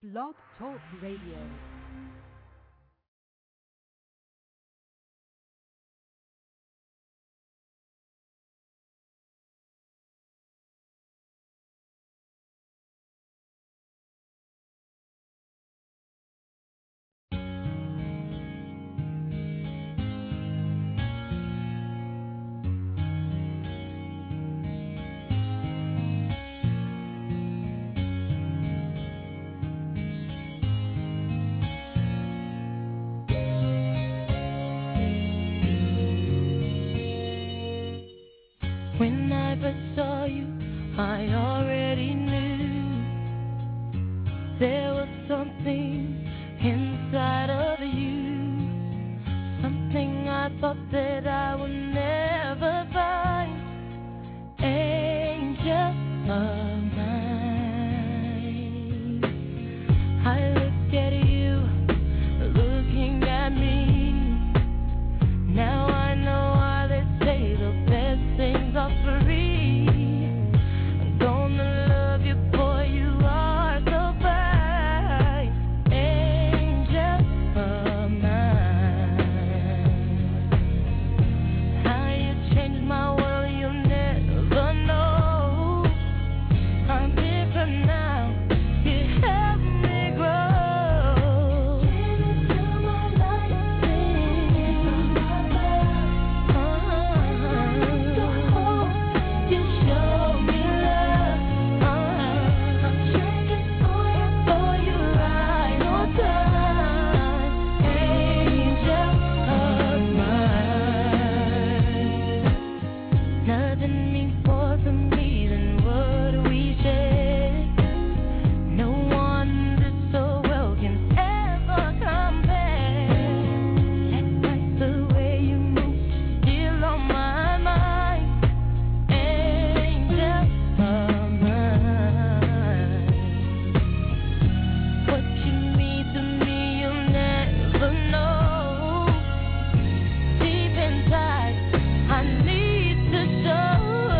Blog Talk Radio. When I first saw you, I already knew there was something inside of you, something I thought that I would never find. Angel of mine, I look at you, looking at me. Now I know why they say the best things are free. I'm gonna love you, boy, you are so fine. Angel of mine, how you changed my world, you'll never know. I'm different now, you help me grow. Into my life, you show me love. I'm checking for you right on time. Angel of mine, nothing means more to me than what we share. No one did so well can ever compare. That's the way you move, still on my mind. Angel of mine, what you mean to me, you'll never know. Deep inside, I need to show.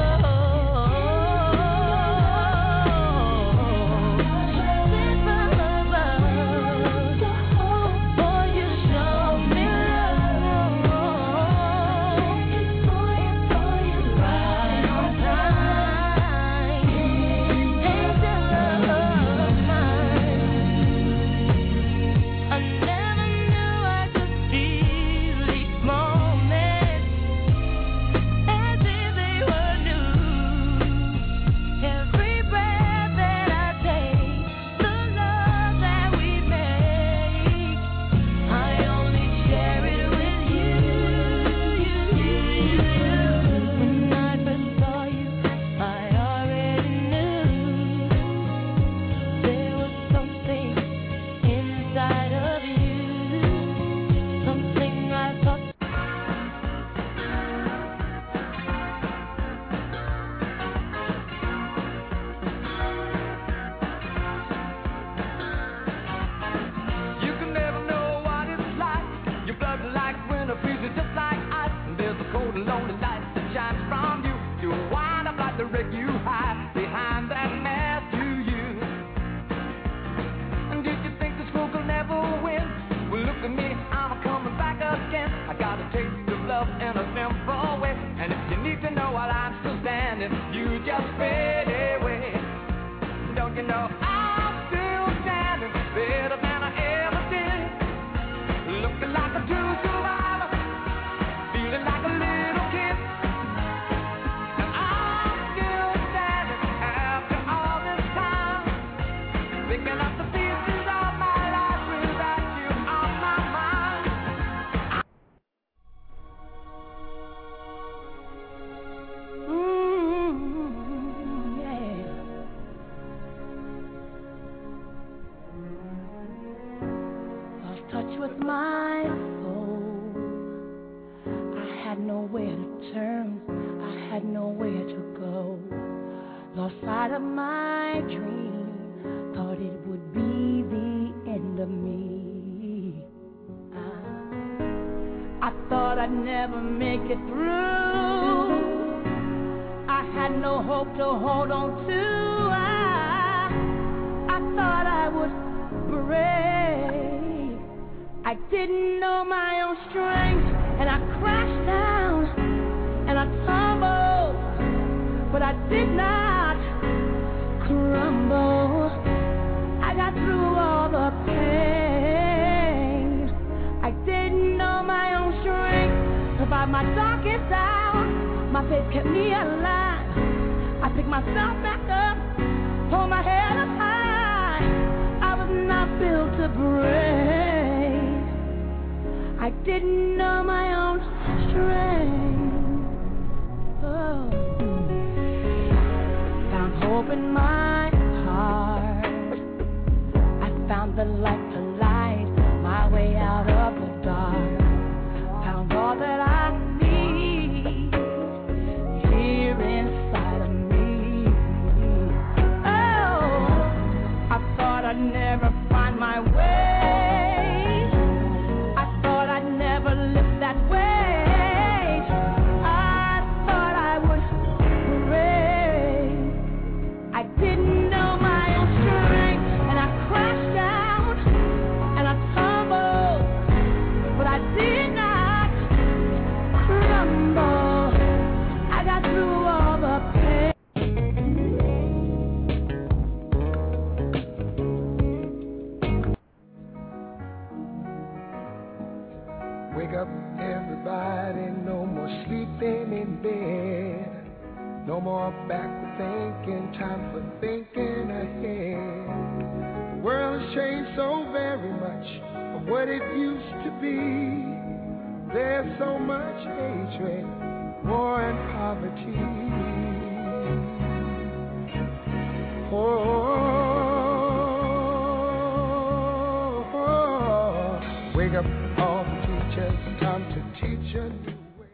Boy, you show me love. Right on time. Angel of mine, I never knew I could feel each moment as if they were new. Every breath that I take, the love that we make, I only share it with you. When I first saw you, I already knew there was something inside of you, something I thought. You can never know what it's like. Your blood like winter freezes just like ice. And there's a cold and lonely light that shines from you. You wind up like the wreck you hide behind that mask you use. And did you think this fool could never win? Well, look at me, I'm coming back again. I got a taste of love in a simple way. And if you need to know while I'm still standing, you just fade away. Don't you know I'm still standing better than I ever did? Looking like a true survivor, feeling like a little kid. And I'm still standing after all this time, picking up the pieces of my life without you on my mind. Yeah. Lost touch with my soul. I had nowhere to turn. I had nowhere to go. Lost sight of my dream. Thought it would be the end of me. I thought I'd never make it through. I had no hope to hold on to. I thought I would and I crashed down, and I tumbled, but I did not crumble. I got through all the pain. I didn't know my own strength. Survived my darkest hour. My faith kept me alive. I picked myself back up, hold my head up high. I was not built to break. I didn't know my own strength. Oh. Found hope in my heart. I found the light to light my way out of the dark. Found all that I need here inside of me. Oh, I thought I'd never find my way. I thought I'd never live that way. I thought I would break. I didn't know my own strength, and I crashed down, and I tumbled, but I did not crumble. I got through all the pain. Wake up, everybody, no more sleeping in bed. No more backward thinking, time for thinking ahead. The world has changed so very much from what it used to be. There's so much hatred, war and poverty. Oh, wake up all the teachers, time to teach a new way.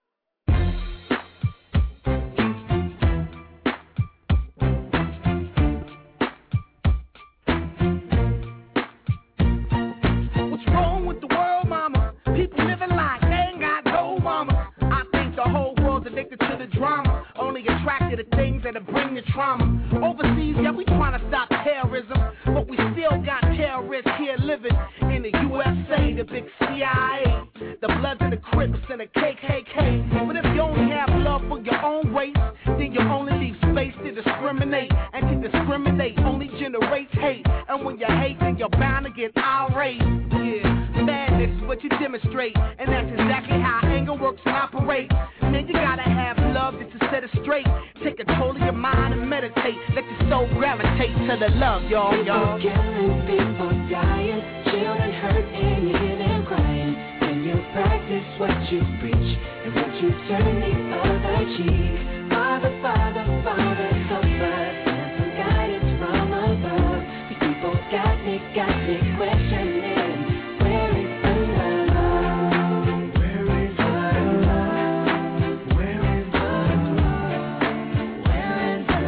What's wrong with the world, mama? People living like they ain't got no mama. I think the whole world's addicted to the drama, only attracted to things that'll bring the trauma. Overseas, yeah, we trying to stop terrorism, but we still got terrorists here living in the USA, the big CIA, the Bloods and the Crips and the KKK. But if you only have love for your own race, then you only leave space to discriminate, and to discriminate only generates hate. And when you hate, then you're bound to get irate. Yeah, madness is what you demonstrate, and that's exactly how anger works and operates. Man, you gotta have love to set it straight. Take control of your mind and meditate. Let your soul gravitate to the love, y'all. People killing, people dying, children hurt and you hear them crying. When you practice what you preach and what you turn the other cheek. Father, Father, Father, help us and some guidance from above. These people got me questioning. Where is the love? Where is the love? Where is the love? Where is the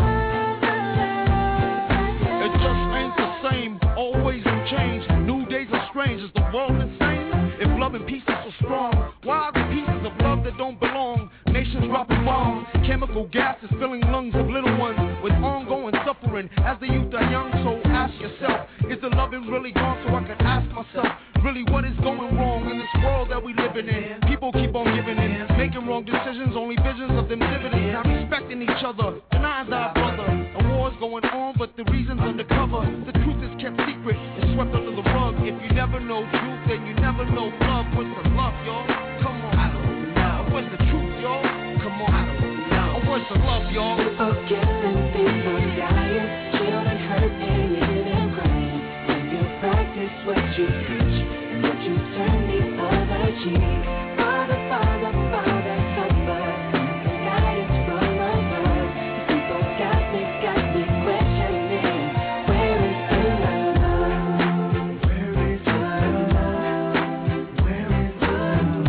love? It just ain't the same, always in change. New days are strange, is the world insane? If love and peace is so strong, why are the pieces of love that don't belong? Nations dropping bombs, chemical gases filling lungs of little ones with ongoing suffering as the youth are young. So ask yourself, is the loving really gone? So I can ask myself, really what is going wrong in this world that we living in? People keep on giving in, making wrong decisions, only visions of them dividends, not respecting each other, denying thy brother. A war's going on, but the reason's undercover. The truth is kept secret, it's swept under the rug. If you never know truth, then you never know love. What's the love, y'all? Come on, I don't know. What's the truth, y'all? Come on, I don't know. What's the love, y'all? People killing, people dying, children hurt and you hear them crying. When you practice what you preach and what you turn the other cheek. Father, Father, Father, help us and some guidance from above. These people got me questioning. Where is the love? Where is the love? Where is the love?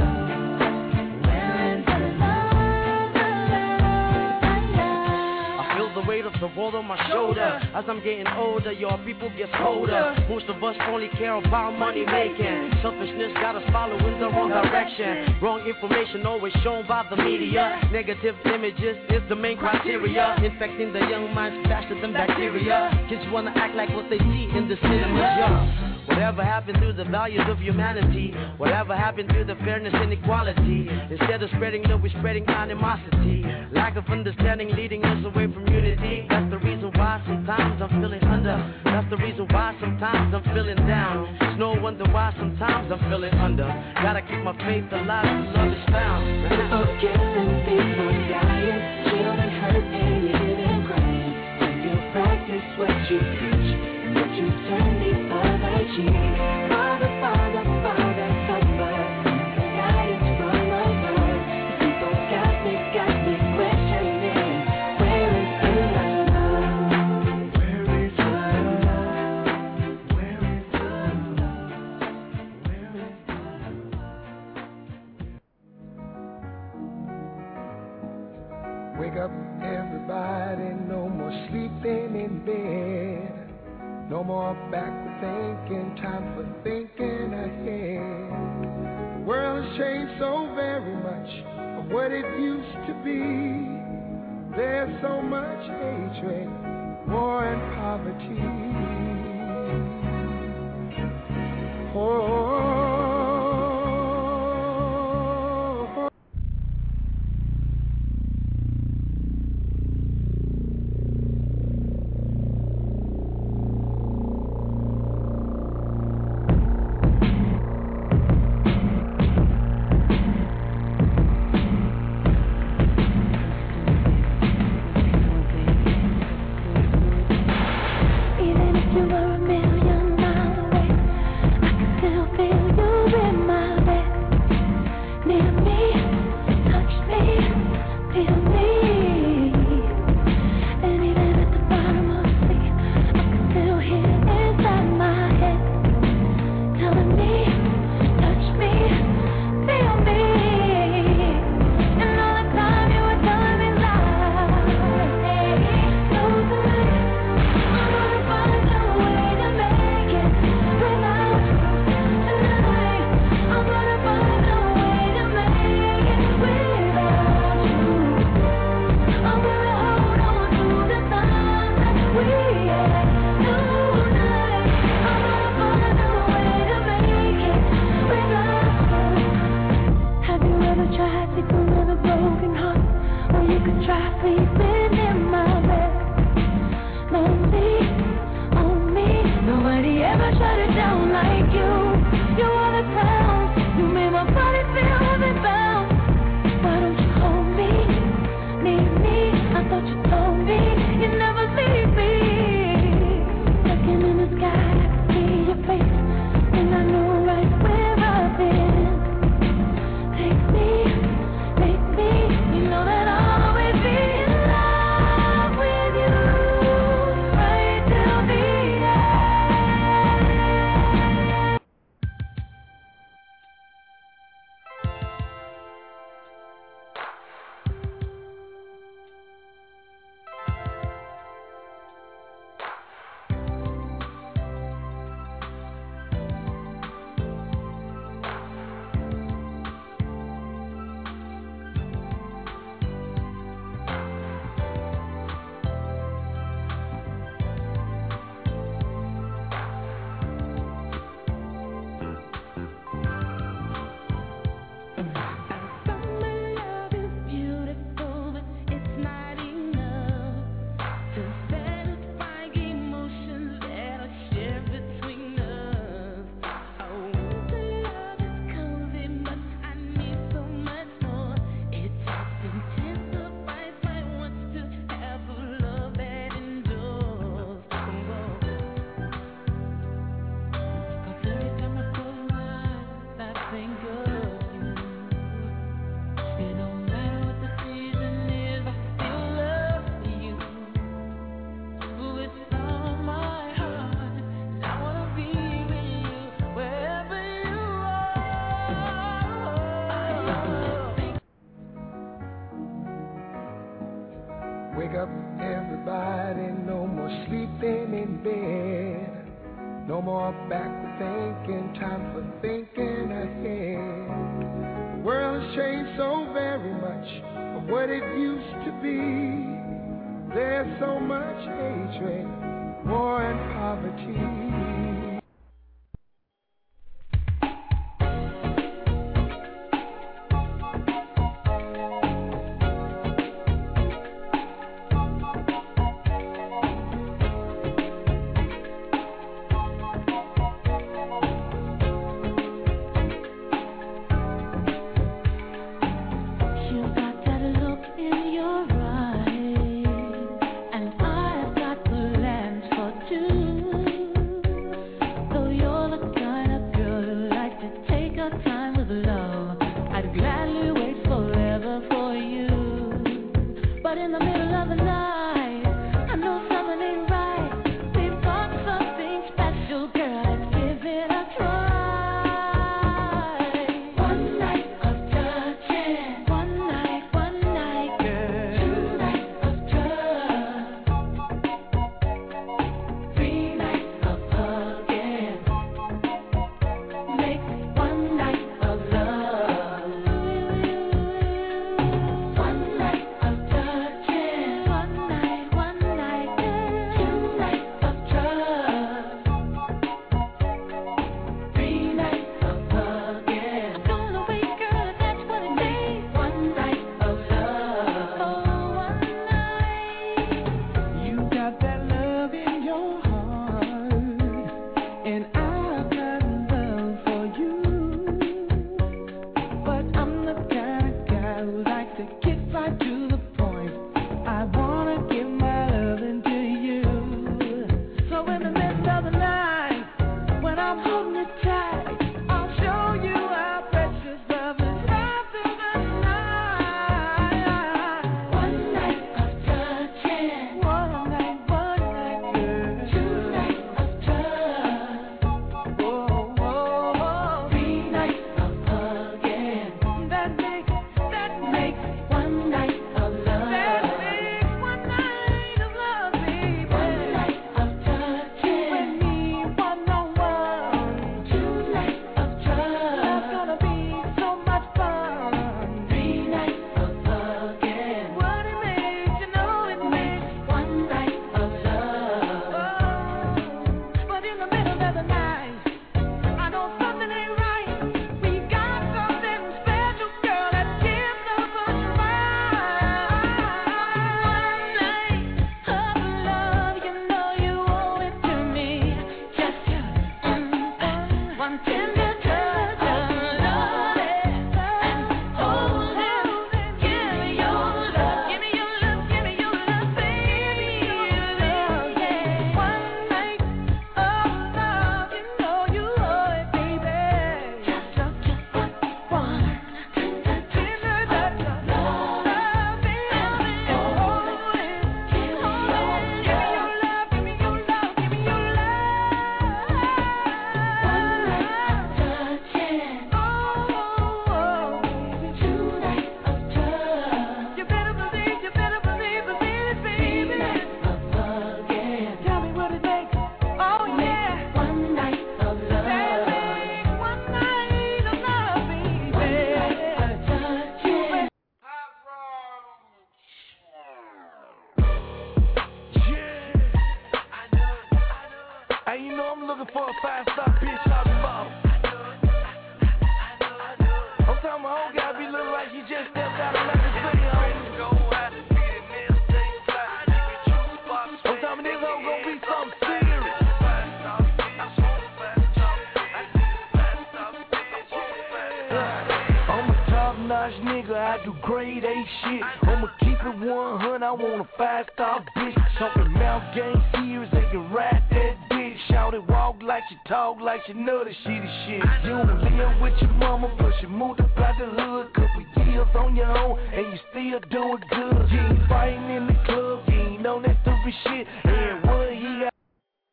As I'm getting older, your people get colder. Most of us only care about money making. Selfishness got us following the wrong direction. Wrong information always shown by the media. Negative images is the main criteria. Infecting the young minds faster than bacteria. Kids wanna act like what they see in the cinemas, yeah. Whatever happened to the values of humanity? Whatever happened to the fairness and equality? Instead of spreading love, we're spreading animosity. Lack of understanding leading us away from unity. That's the reason why sometimes I'm feeling under. That's the reason why sometimes I'm feeling down. It's no wonder why sometimes I'm feeling under. Gotta keep my faith alive till love is found. People killing, people dying, children hurt and you hear them crying. When you practice what you preach, and what you turn the other cheek. Father, Father, Father, suffer. The guidance from above. People got me questioning. Where is the love? Where is the love? Where is the love? Where is the love? Wake up, everybody, no more sleeping in bed. No more backward thinking, time for thinking ahead. The world has changed so very much from what it used to be. There's so much hatred, war and poverty. Oh. Wake up, everybody, no more sleeping No more backward thinking, time for thinking ahead. The world has changed so very much from what it used to be. There's so much hatred, war and poverty. You know that she the shit. You don't live with your mama, but you moved up out the hood. Couple years on your own, and you still doing good. You ain't fighting in the club, you ain't on that stupid shit. And what he got?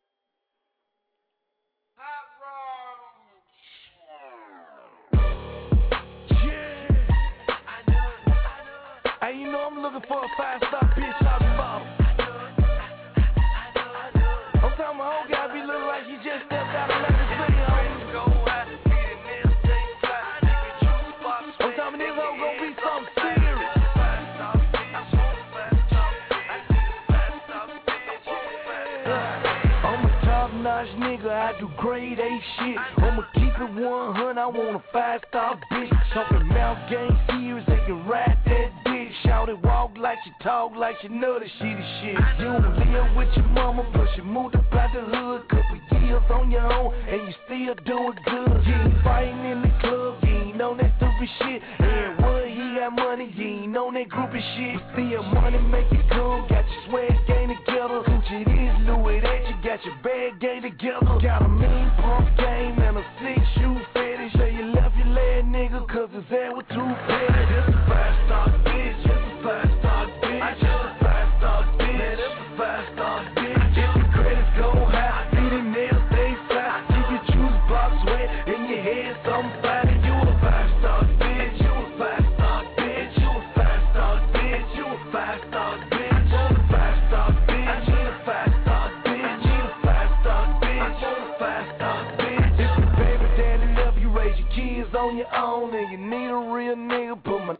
Yeah, hey, you know I'm looking for a 5-star bitch out the bottom. I'm talking my whole guy be looking like you just stepped out. do grade A shit. I'ma keep it 100, I want a 5-star bitch. Talking mouth game serious, they can ride that bitch. Shout it, walk like she talk like she know that she the shit. You don't live with your mama, but you moved up out the hood. Couple years on your own, and you still doing good. You ain't fighting in the club, you ain't on that stupid shit. And what, he got money, you ain't on that groupie shit. But still money make it come, got your swag game together. Gucci this, Louis that, you got your bag game together. Got a mean pump game and a 6-shoe fetish. So you left your leg nigga, cause his head was too petty. Just a 5-star bitch, just a 5-star bitch. I just a 5-star bitch, man, that's a 5-star bitch. If your credits go high, see the nails stay fly. Keep your juice box wet, in your head somebody. You a 5-star bitch, you a 5-star bitch, you a 5-star bitch, you a 5-star bitch, you a 5-star bitch. I need a 5-star bitch, I need a 5-star bitch, I want a 5-star bitch. If your baby daddy love you, raise your kids on your own, and you need a real nigga, put my